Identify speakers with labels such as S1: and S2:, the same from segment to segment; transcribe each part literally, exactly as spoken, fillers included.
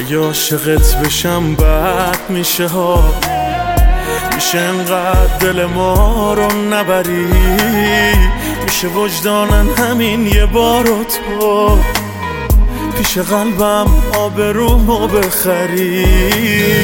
S1: اگه عاشقت بشم بد میشه ها، میشه انقدر دل ما رو نبری، میشه وجدانن همین یه بارو تو پیش قلبم آبرومو بخری.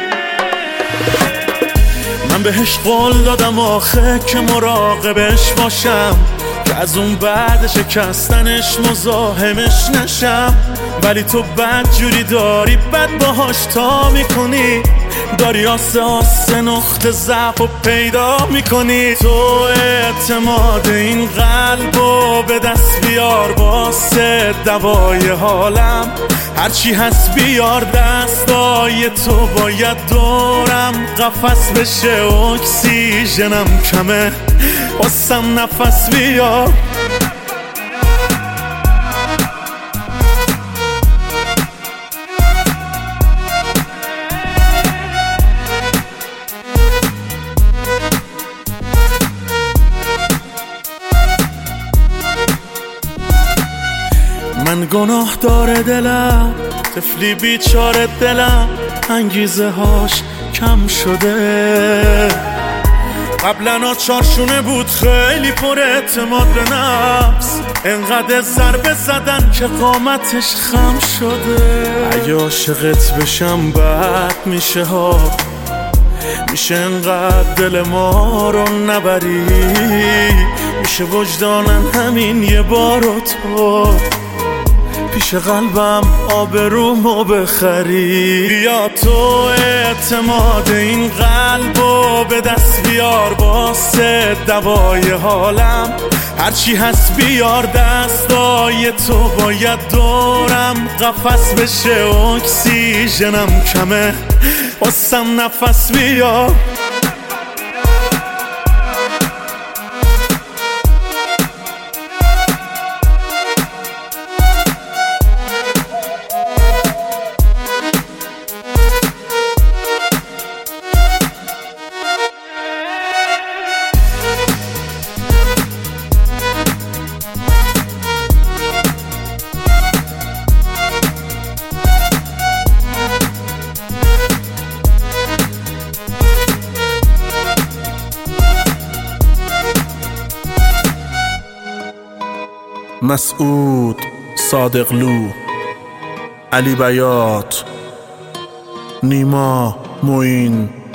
S1: من بهش قول دادم آخه که مراقبش باشم، که از اون بعد شکستنش مزاحمش نشم، ولی تو بد جوری داری بد باهاش تا میکنی، داری آسه آسه نقطه ضعف و پیدا میکنی. تو اعتماد این قلبو به دست بیار واسه دوای حالم، هرچی هست بیار دستای تو، باید دورم قفس بشه اکسیژنم کمه واسم نفس بیار. من گناه داره دلم، طفلی بیچاره دلم، انگیزه هاش کم شده. قبلا چارشونه بود خیلی پر اعتماد به نفس، انقدر ضربه زدن که قامتش خم شده. اگه عاشقت بشم بد میشه ها، میشه انقدر دل ما رو نبری، میشه وجدانن همین یه بارو تو پیش قلبم آبرومو بخری. بیا تو اعتماد این قلبو به دست بیار واسه دوای حالم، هرچی هست بیار دستای تو، باید دورم قفس بشه اکسیژنم کمه واسم نفس بیار.
S2: مسعود صادقلو، علی بیات، نیما موین.